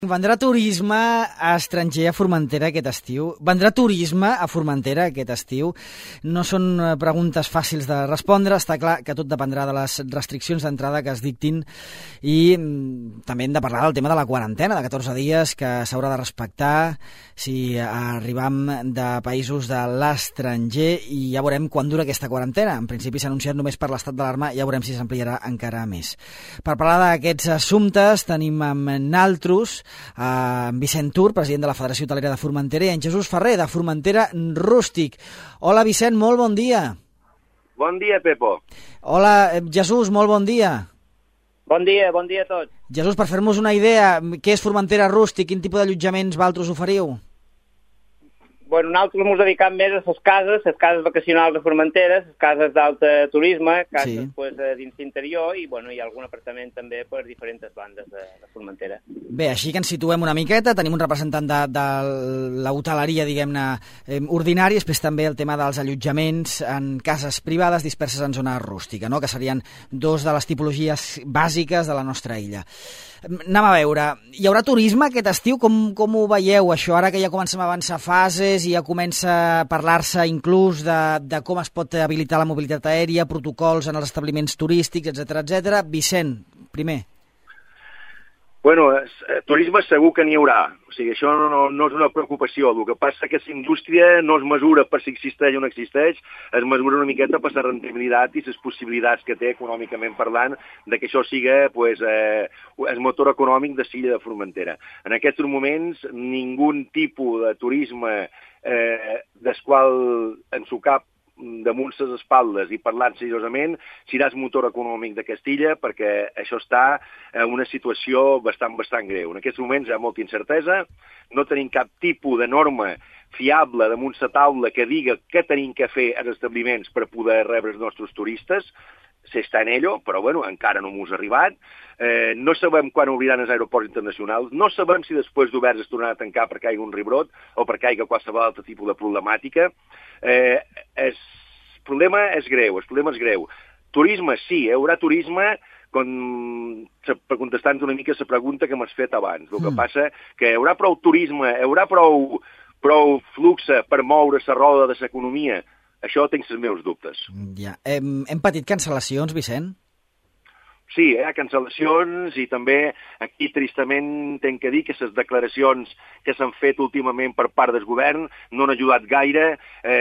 Vendrà turisme estranger a Formentera aquest estiu? Vendrà turisme a Formentera aquest estiu? No són preguntes fàcils de respondre. Està clar que tot dependrà de les restriccions d'entrada que es dictin i també hem de parlar del tema de la quarantena de 14 dies que s'haurà de respectar si arribam de països de l'estranger i ja veurem quan dura aquesta quarantena. En principi s'ha anunciat només per l'estat d'alarma i ja veurem si s'ampliarà encara més. Per parlar d'aquests assumptes tenim amb naltros en Vicent Tur, president de la Federació Hotelera de Formentera, i en Jesús Ferrer, de Formentera Rústic. Hola, Vicent, molt bon dia. Bon dia, Pepo. Hola, Jesús, molt bon dia. Bon dia a tots. Jesús, per fer-nos una idea, què és Formentera Rústic? Quin tipus d'allotjaments vosaltres oferiu? Bueno, nosaltres ens dediquem més a les cases vacacionals de Formentera, les cases d'alta turisme, cases dins l'interior i hi ha algun apartament també per diferents bandes de Formentera. Bé, així que ens situem una miqueta, tenim un representant de l'hoteleria, diguem-ne, ordinari, després també el tema dels allotjaments en cases privades disperses en zona rústica, no? Que serien dos de les tipologies bàsiques de la nostra illa. Anem a veure, hi haurà turisme aquest estiu? Com ho veieu, això, ara que ja comencem a avançar fases i ja comença a parlar-se inclús de com es pot habilitar la mobilitat aèria, protocols en els establiments turístics, etc. Vicent, primer. Bueno, turisme segur que n'hi haurà, o sigui, això no és una preocupació. El que passa que la indústria no es mesura per si existeix o no existeix, es mesura una miqueta per la rendibilitat i les possibilitats que té econòmicament parlant de que això siga el motor econòmic de l'illa de Formentera. En aquests moments, ningú tipus de turisme del qual en su cap damunt les espaldes i parlant seriosament, serà el motor econòmic de Castilla perquè això està en una situació bastant greu. En aquests moments hi ha molta incertesa, no tenim cap tipus de norma fiable damunt la taula que diga què tenim que fer als establiments per poder rebre els nostres turistes. S'està en ello, però encara no m'ho ha arribat. No sabem quan obriran els aeroports internacionals, no sabem si després d'oberts es tornarà a tancar perquè hi hagi un rebrot o perquè hi hagi qualsevol altre tipus de problemàtica. El problema és greu. Turisme, sí, hi haurà turisme, contestant una mica la pregunta que m'has fet abans. El que passa que hi haurà prou turisme, hi haurà prou flux per moure la roda de l'economia. Això tinc els meus dubtes. Ja. Hem patit cancel·lacions, Vicent? Sí, cancel·lacions i també aquí tristament tenc que dir que les declaracions que s'han fet últimament per part del govern no han ajudat gaire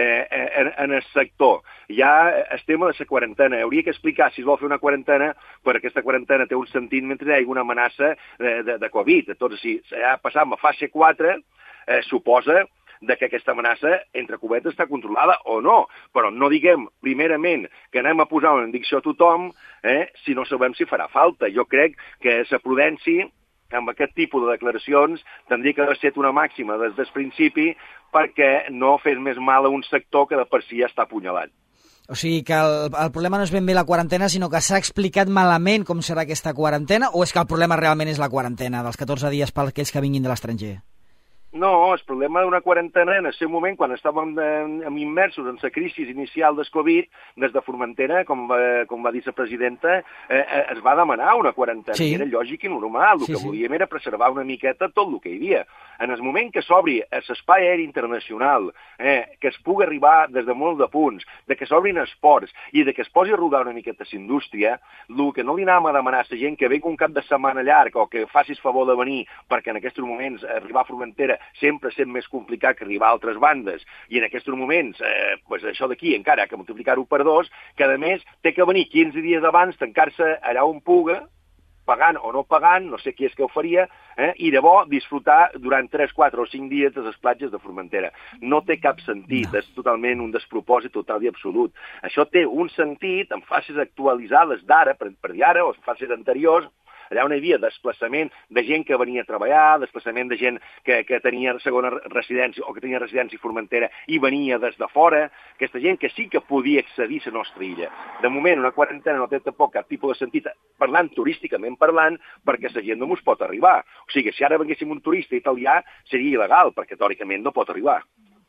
en el sector. Ja el tema de la quarantena. Hauria que explicar si es vol fer una quarantena, perquè aquesta quarantena té un sentit mentre hi hagi una amenaça de Covid. Doncs si ja passam a fase 4, suposa que aquesta amenaça, entre cometes, està controlada o no. Però no diguem, primerament, que anem a posar una indicció a tothom si no sabem si farà falta. Jo crec que la prudència, amb aquest tipus de declaracions, tindria que haver estat una màxima des del principi perquè no fes més mal a un sector que de per si ja està apunyalat. O sigui que el problema no és ben bé la quarantena, sinó que s'ha explicat malament com serà aquesta quarantena, o és que el problema realment és la quarantena dels 14 dies per aquells que vinguin de l'estranger? No, el problema d'una quarantena en el seu moment, quan estàvem immersos en la crisi inicial del Covid, des de Formentera, com va dir la presidenta, es va demanar una quarantena, i era lògic i normal. El que volíem era preservar una miqueta tot el que hi havia. En el moment que s'obri l'espai aeri internacional, que es pugui arribar des de molts de punts, de que s'obrin els ports i de que es posi a rodar una miqueta la indústria, el que no li anàvem a demanar a la gent que ve un cap de setmana llarg o que faci el favor de venir, perquè en aquests moments arribar a Formentera sempre sent més complicat que arribar a altres bandes, i en aquests moments, això d'aquí encara que multiplicar-ho per 2, que a més té que venir 15 dies abans, tancar-se allà on puga, pagant o no pagant, no sé qui és que ho faria, i llavors disfrutar durant 3, 4 o 5 dies de les platges de Formentera. No té cap sentit, és totalment un despropòsit total i absolut. Això té un sentit en fases actualitzades d'ara, per dir ara, o en fases anteriors, allà on hi havia desplaçament de gent que venia a treballar, desplaçament de gent que tenia segona residència o que tenia residència a Formentera i venia des de fora, aquesta gent que sí que podia accedir a la nostra illa. De moment, una quarantena no té tampoc cap tipus de sentit, parlant turísticament parlant, perquè la gent no ens pot arribar. O sigui, si ara venguéssim un turista italià, seria il·legal, perquè teòricament no pot arribar.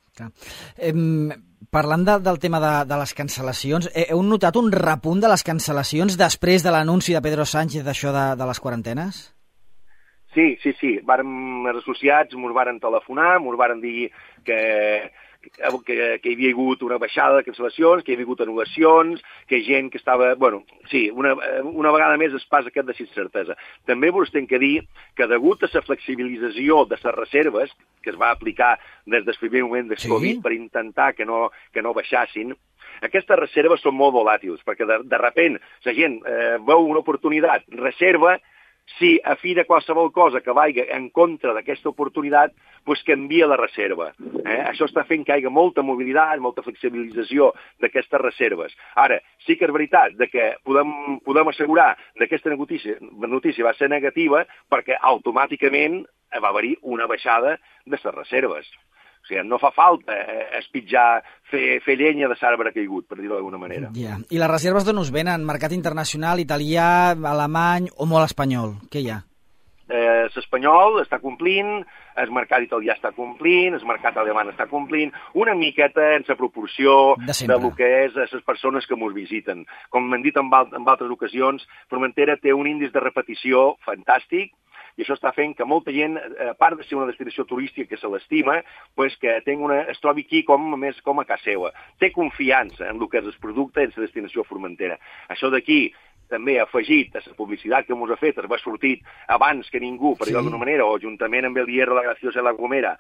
Parlant del tema de les cancel·lacions, heu notat un repunt de les cancel·lacions després de l'anunci de Pedro Sánchez d'això de les quarantenes? Sí. Vàrem associats, ens varen telefonar, ens varen dir que hi havia hagut una baixada de cancel·lacions, que hi havia hagut anul·lacions, que gent que estava... Bueno, sí, una vegada més es passa aquest de certesa. També vos tinc que dir que degut a la flexibilització de les reserves, que es va aplicar des del primer moment del Covid per intentar que no baixassin, aquestes reserves són molt volàtils, perquè de repent la gent veu una oportunitat, reserva, si a fi de qualsevol cosa que vagi en contra d'aquesta oportunitat, doncs canvia la reserva. Això està fent que hi hagi molta mobilitat, molta flexibilització d'aquestes reserves. Ara, sí que és veritat que podem assegurar que aquesta notícia va ser negativa perquè automàticament va haver-hi una baixada de les reserves. O sigui, no fa falta espitjar, fer llenya de l'arbre caigut, per dir-ho d'alguna manera. Ja. I les reserves d'on us venen? Mercat internacional, italià, alemany o molt espanyol? Què hi ha? L'espanyol està complint, el mercat italià està complint, el mercat alemany està complint, una miqueta en la proporció de lo que és les persones que ens visiten. Com m'han dit en altres ocasions, Formentera té un índex de repetició fantàstic, i això està fent que molta gent, a part de ser una destinació turística que se l'estima, pues que es trobi aquí més com a casa seva. Té confiança en el que és el producte i en la destinació formentera. Això d'aquí també afegit a la publicitat que ens ha fet, es va sortir abans que ningú, per dir-ho d'alguna manera, o juntament amb el Hierro, la Graciosa i la Gomera,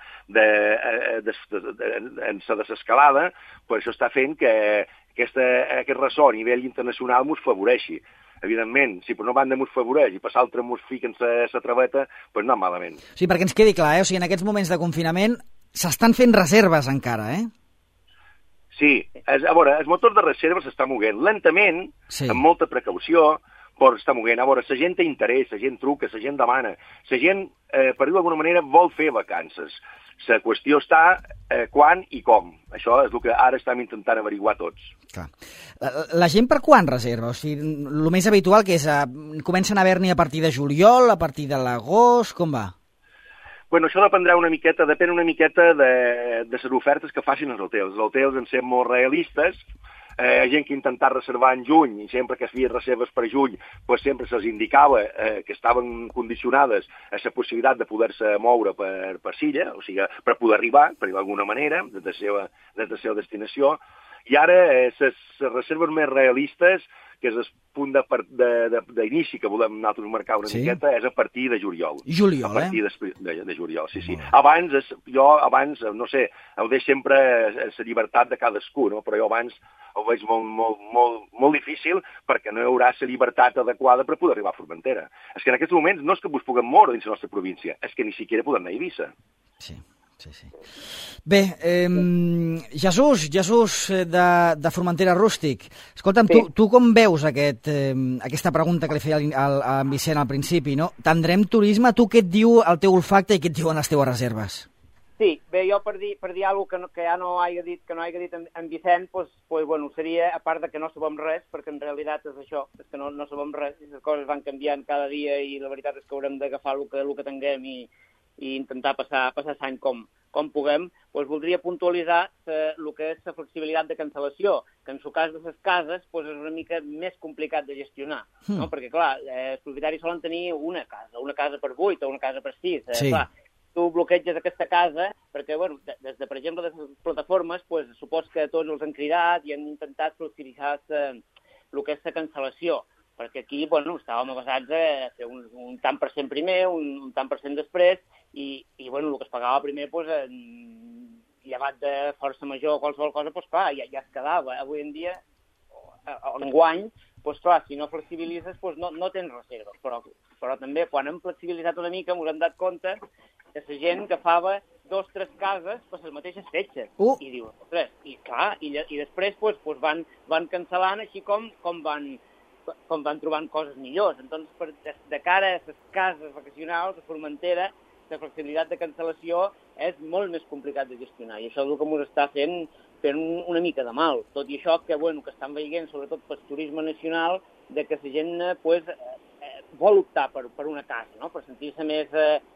en la desescalada, pues això està fent que aquest ressò a nivell internacional ens favoreixi. Evidentment, si per una banda ens favoreix i per l'altra ens fiquen la traveta, doncs no malament. Sí, perquè ens quedi clar, o sigui, en aquests moments de confinament s'estan fent reserves encara, Sí, a veure, el motor de reserves s'està moguent lentament, amb molta precaució, però està moguent. A veure, la gent té interès, la gent truca, la gent demana, la gent, per dir-ho d'alguna manera, vol fer vacances. La qüestió està quan i com. Això és el que ara estem intentant averiguar tots. Clar. La gent per quan reserva? O sigui, el més habitual que és, comencen a haver-n'hi a partir de juliol, a partir de l'agost, com va? Bueno, això depèn una miqueta de les ofertes que facin els hotels. Els hotels en ser molt realistes, gent que intentat reservar en juny, i sempre que es feien reserves per juny, pues sempre se'ls indicava que estaven condicionades a la possibilitat de poder-se moure per Silla, o sigui, per poder arribar, per dir d'alguna manera, des de la seva destinació. I ara, les reserves més realistes, que és el punt d'inici que volem nosaltres marcar una miqueta, és a partir de juliol. Juliol, a partir de juliol, sí. Abans, no sé, ho deixo sempre la llibertat de cadascú, no? Però jo abans ho veig molt difícil perquè no hi haurà la llibertat adequada per poder arribar a Formentera. És que en aquests moments no és que vos puguem moure dins la nostra província, és que ni siquiera podem anar a Eivissa. Sí. Bé, Jesús de Formentera Rústic, escolta'm, tu com veus aquesta pregunta que li feia a en Vicent al principi, no? Tindrem turisme? Tu què et diu el teu olfacte i què et diuen les teves reserves? Sí, bé, jo per dir alguna cosa que ja no hagi dit en Vicent, bueno, seria, a part de que no sabem res, perquè en realitat és això, és que no sabem res, les coses van canviant cada dia i la veritat és que haurem d'agafar el que tinguem i intentar passar l'any com puguem, doncs voldria puntualitzar el que és la flexibilitat de cancel·lació, que en el cas de les cases és una mica més complicat de gestionar, no? Perquè, clar, els propietaris solen tenir una casa per 8 o una casa per 6. Clar, tu bloqueges aquesta casa perquè, bueno, des de, per exemple, de les plataformes, supos que tots els han cridat i han intentat flexibilitzar el que és la cancel·lació, perquè aquí, bueno, estàvem basats a fer un tant per cent primer, un tant per cent després, i bueno, el que es pagava primer, llevat de força major o qualsevol cosa, clar, ja es quedava. Avui en dia, enguany, clar, si no flexibilitzes, no tens reserves, però també, quan hem flexibilitzat una mica, ens hem dat compte que la gent agafava 2 o 3 cases per les mateixes fetges. I diu, ostres, i clar, i després van cancel·lant així com van trobant coses millors. Entonces, de cara a les cases vacacionals de Formentera, la flexibilitat de cancel·lació és molt més complicat de gestionar, i això és el que ens està fent una mica de mal. Tot i això que estan veient, sobretot pel turisme nacional, de que la gent vol optar per una casa, no? Per sentir-se més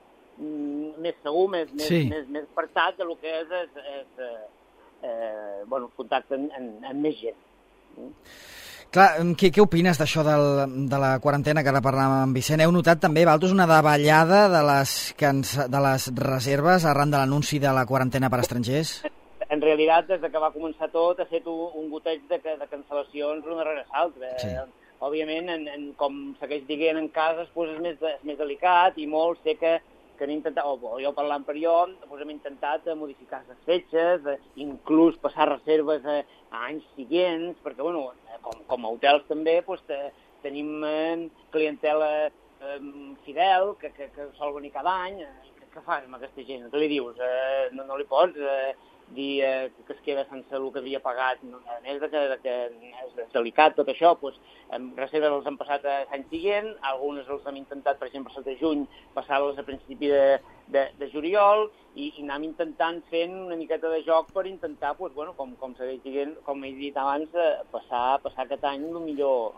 segur, més apartat del que és el contacte amb més gent. Clar, què opines d'això de la quarantena que ara parlàvem amb Vicent? Heu notat també, vosaltres, una davallada de les reserves arran de l'anunci de la quarantena per estrangers? En realitat, des que va començar tot, ha estat un goteig de cancel·lacions una darrere l'altra. Sí. Òbviament, com segueix dient en cases, doncs és més delicat i molt sé que han intentat, o jo parlant per jo, doncs hem intentat modificar les fetges, inclús passar reserves a anys seguents, perquè, bueno, com a hotels també, doncs, tenim clientela fidel que sol venir cada any. Què fas amb aquesta gent? Què li dius? No li pots dir que es queda sense el que havia pagat. A més que és delicat tot això, doncs, reserves els han passat a l'any seguent, algunes els hem intentat, per exemple, el de juny, passar-les a principi de juliol, i anem intentant fent una miqueta de joc per intentar, doncs, bueno, com segueix dient, com he dit abans, passar aquest any el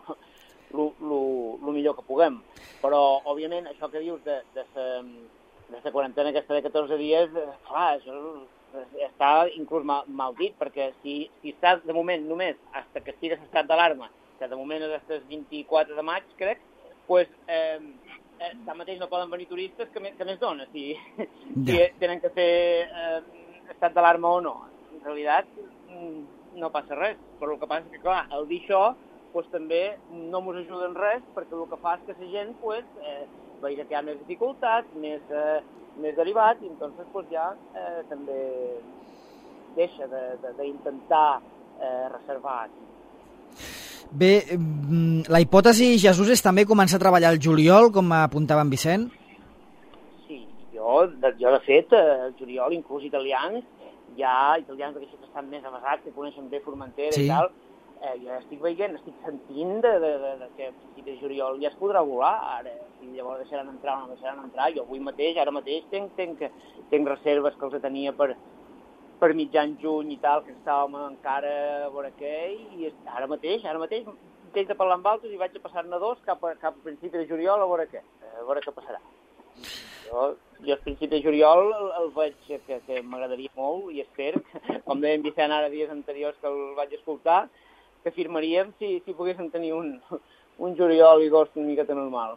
millor que puguem. Però, òbviament, això que dius de la quarantena aquesta de 14 dies, clar, això està inclús mal dit, perquè si estàs de moment només fins que estigues en estat d'alarma, que de moment és fins 24 de maig, crec, doncs tanmateix no poden venir turistes, que més dona, si tenen que fer estat d'alarma o no. En realitat no passa res, però el que passa és que, clar, el dir això doncs també no ens ajuda en res, perquè el que fa és que la gent veia que hi ha més dificultats, més derivat, i entonces pues ja també deixa d'intentar reservar aquí. Bé, la hipòtesi, Jesús, és també començar a treballar al juliol, com apuntava en Vicent? Sí, jo de fet, el juliol, inclús italians, hi ha italians d'aquests que estan més avançats, que coneixen bé Formentera, sí, i tal, jo estic veient, estic sentint que a principi de juliol ja es podrà volar, ara, si llavors deixaran entrar o no deixaran entrar. Jo ara mateix tinc reserves que els tenia per mitjan juny i tal, que estàvem encara a veure què, i ara mateix intento parlar amb altres i vaig a passar-ne dos cap a principi de juliol a veure què passarà. Jo a principi de juliol el veig que m'agradaria molt, i espero, com deia en Vicent ara dies anteriors que el vaig escoltar, que firmaríem si poguéssim tenir un juliol i agost una miqueta normal.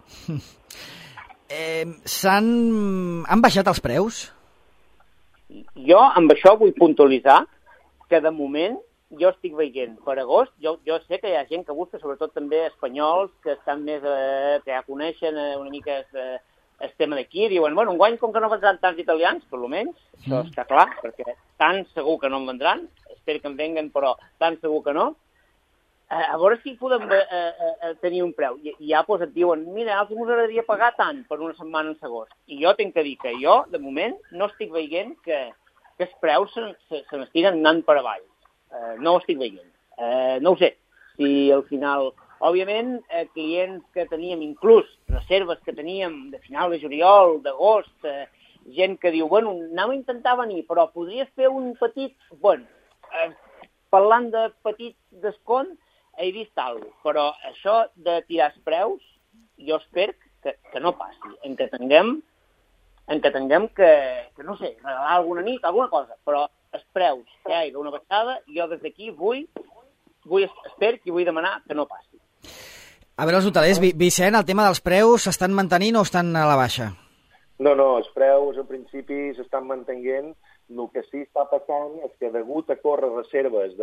Han baixat els preus? Jo amb això vull puntualitzar que de moment jo estic veient per agost, jo sé que hi ha gent que busca, sobretot també espanyols, que estan més, que ja coneixen una mica el tema d'aquí, i diuen, bueno, enguany com que no vendran tants italians, per almenys, això està clar, perquè tan segur que no en vendran, espero que en venguen, però tan segur que no. A veure si podem tenir un preu. I ja et diuen, mira, a nosaltres ens agradaria pagar tant per una setmana en agost. I jo tinc que dir que jo, de moment, no estic veient que els preus se n'estiguen anant per avall. No ho estic veient. No ho sé. Si al final, òbviament, clients que teníem, inclús reserves que teníem de final de juliol, d'agost, gent que diu, bueno, anem a intentar venir, però podries fer un petit, bueno, parlant de petit descompte, he vist alguna cosa, però això de tirar els preus, jo espero que no passi, en què tinguem que, no sé, regalar alguna nit, alguna cosa, però els preus que hi ha d'una baixada, jo des d'aquí espero i vull demanar que no passi. A veure, els hotelers, Vicent, el tema dels preus s'estan mantenint o estan a la baixa? No, els preus en principi s'estan mantenint. El que sí està passant és que degut a córrer reserves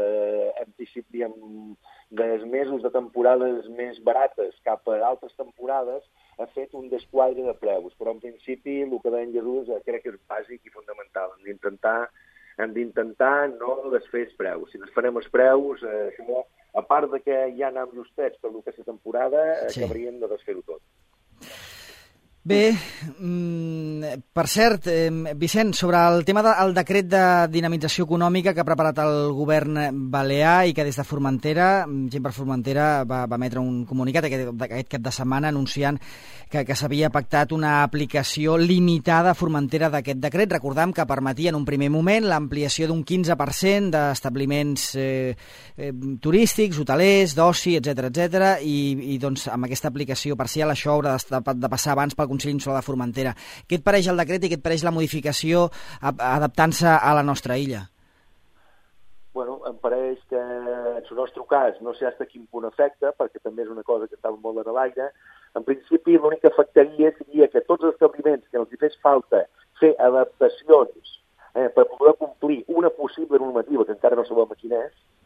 dels mesos de temporades més barates cap a altres temporades, ha fet un desquadre de preus. Però en principi el que deia en Jesús crec que és bàsic i fonamental. Hem d'intentar no desfer els preus. Si desfarem els preus, això, a part de que ja anem justets per el que és la temporada, sí, acabaríem de desfer-ho tot. Bé, per cert, Vicent, sobre el tema del decret de dinamització econòmica que ha preparat el govern balear i que des de Formentera, Gent per Formentera, va emetre un comunicat aquest cap de setmana anunciant que s'havia pactat una aplicació limitada a Formentera d'aquest decret. Recordam que permetia en un primer moment l'ampliació d'un 15% d'establiments turístics, hotelers, d'oci, etc. I doncs amb aquesta aplicació parcial això haurà de passar abans pel Consell Insular de Formentera. Què et pareix el decret i què et pareix la modificació adaptant-se a la nostra illa? em pareix que en el nostre cas no sé fins a quin punt afecta, perquè també és una cosa que estava molt a l'aire. En principi, l'únic que afectaria seria que tots els establiments que els hi fes falta fer adaptacions per poder complir una possible normativa, que encara no sabem quina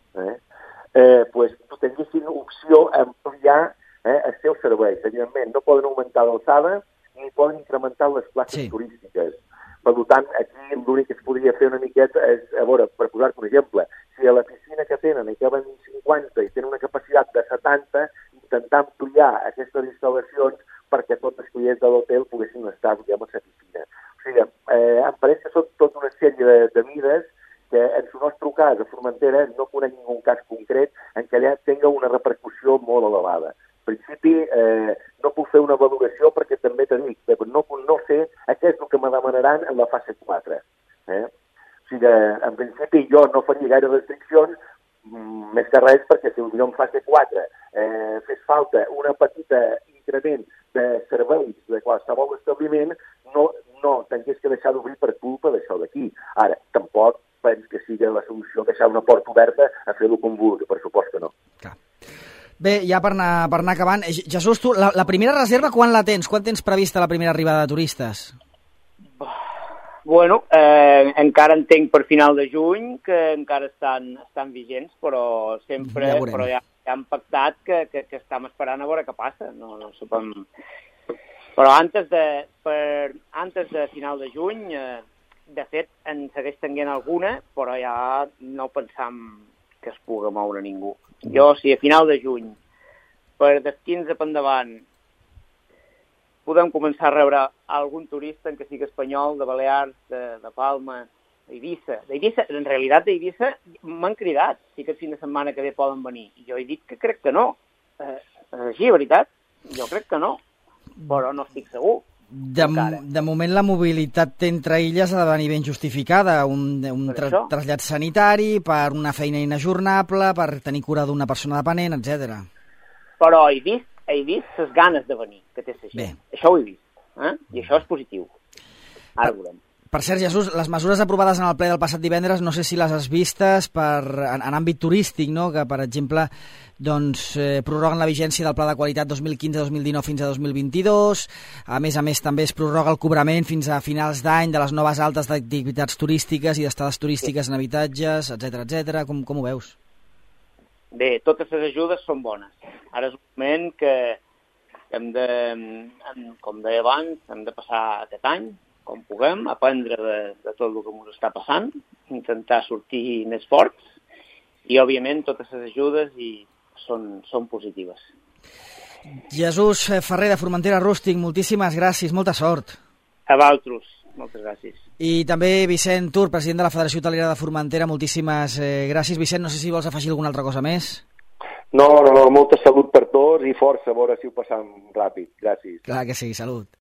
és, pues, tinguessin opció a ampliar els seus serveis. Evidentment, no poden augmentar l'alçada ni poden incrementar les places turístiques. Per tant, aquí l'únic que es podria fer una miqueta és, a veure, per posar-te un exemple, si a la piscina que tenen hi caben 50 i tenen una capacitat de 70, intentar ampliar aquestes instal·lacions perquè tots els clients de l'hotel poguessin estar, diguem, a la piscina. O sigui, em pareix que són tota una sèrie de mides que en el nostre cas, a Formentera, no conec ningú cas concret en què allà tenga una repercussió molt elevada. En principi, no puc fer una valoració perquè també t'he dit, no sé què és el que me demanaran en la fase 4. O sigui, en principi jo no faria gaire restriccions, més que res perquè si potser en fase 4 fes falta una petita increment de serveis de qualsevol establiment, no tingués que deixar d'obrir per culpa d'això d'aquí. Ara, tampoc penso que sigui la solució deixar una porta oberta a fer-ho com vulgui, per supost que no. Clar. Bé, ja per anar acabant, Jesús, tu, la primera reserva quan la tens? Quan tens prevista la primera arribada de turistes? Bueno, encara entenc per final de juny que encara estan vigents, però sempre ja hem pactat que estem esperant a veure què passa. No sabem. Però antes de final de juny, de fet, en segueix tenint alguna, però ja no pensam que es pugui moure ningú. Jo, si a final de juny, per del 15 per endavant, podem començar a rebre algun turista en què sigui espanyol, de Balears, de Palma, d'Eivissa. En realitat, d'Eivissa m'han cridat si aquest fin de setmana que ve poden venir. Jo he dit que crec que no. Així, veritat, jo crec que no, però no estic segur. De moment la mobilitat entre illes ha de venir ben justificada, un trasllat sanitari, per una feina inajornable, per tenir cura d'una persona dependent, etc. Però he vist les ganes de venir, que té la gent. Bé. Això ho he vist, i això és positiu. Ara veurem. Per cert, Jesús, les mesures aprovades en el ple del passat divendres, no sé si les has vistes en àmbit turístic, no? Que, per exemple, prorroguen la vigència del Pla de Qualitat 2015-2019 fins a 2022. A més, també es prorroga el cobrament fins a finals d'any de les noves altes d'activitats turístiques i d'estades turístiques en habitatges, etc. Com ho veus? Bé, totes les ajudes són bones. Ara és un moment que com deia abans, hem de passar aquest any com puguem, aprendre de tot el que ens està passant, intentar sortir més forts i, òbviament, totes les ajudes són positives. Jesús Ferrer, de Formentera Rústic, moltíssimes gràcies, molta sort. A vosaltres, moltes gràcies. I també Vicent Tur, president de la Federació Hotelera de Formentera, moltíssimes gràcies. Vicent, no sé si vols afegir alguna altra cosa més. No, molta salut per tots i força, a veure si ho passam ràpid. Gràcies. Clar que sí, salut.